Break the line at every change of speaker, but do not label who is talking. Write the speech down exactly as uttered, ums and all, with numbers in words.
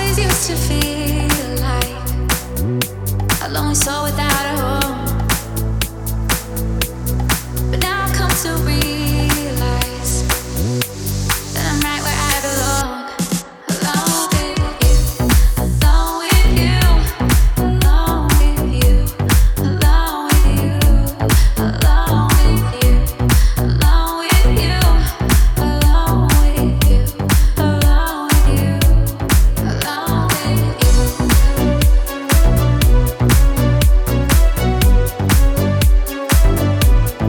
always used to feel like I'll only saw